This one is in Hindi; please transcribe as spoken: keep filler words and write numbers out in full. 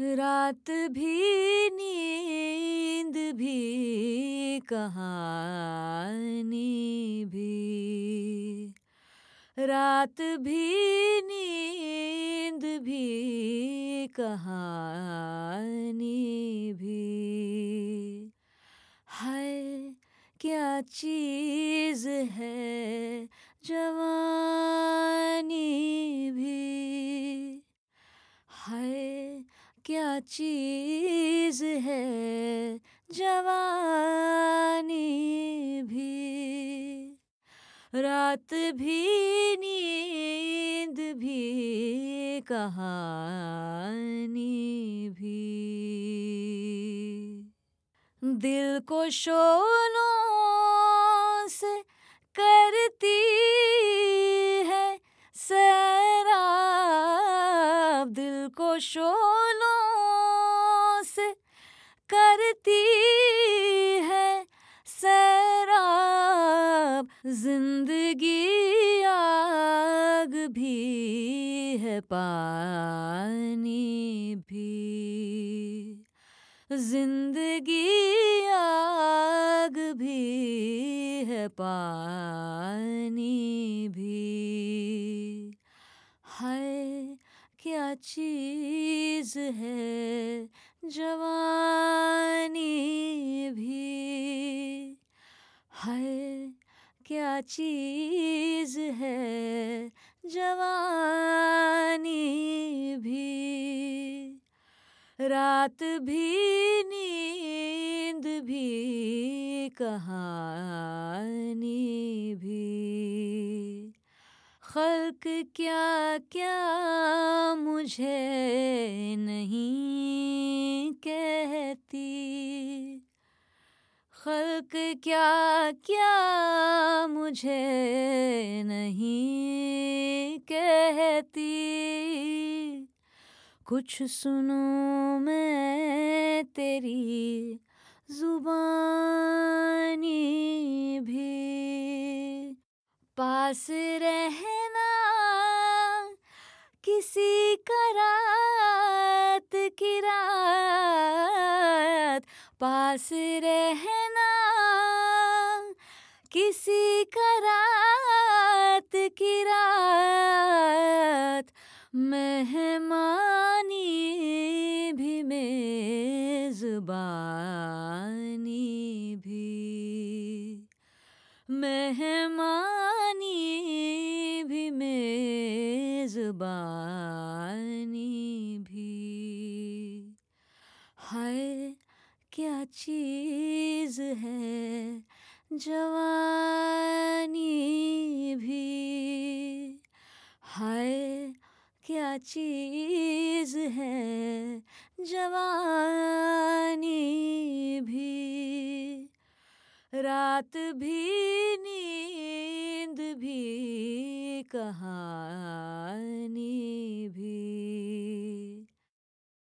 रात भी नींद भी कहानी भी, रात भी नींद भी कहानी भी। हाय क्या चीज़ है जवानी भी, हाय क्या चीज़ है जवानी भी। रात भी नींद भी कहानी भी। दिल को शोलों से करती है सैराब, दिल को शोलों से करती है सैराब। जिंदगी आग भी है पानी भी, जिंदगी आग भी है पानी भी। हाय क्या चीज़ है जवानी भी, हाय क्या चीज़ है जवानी भी। रात भी नींद भी कहानी भी। खल्क क्या क्या मुझे नहीं कहती, खल्क क्या क्या मुझे नहीं कहती। कुछ सुनूं मैं तेरी जुबानी भी, पास रहना किसी का रात की रात, पास रहना किसी का रात की रात। मेहमानी भी मेज़बानी भी, मेहमानी भी मेज़बानी भी। हाय क्या चीज़ है जवानी भी, हाय क्या चीज़ है जवानी भी। रात भी नींद भी कहानी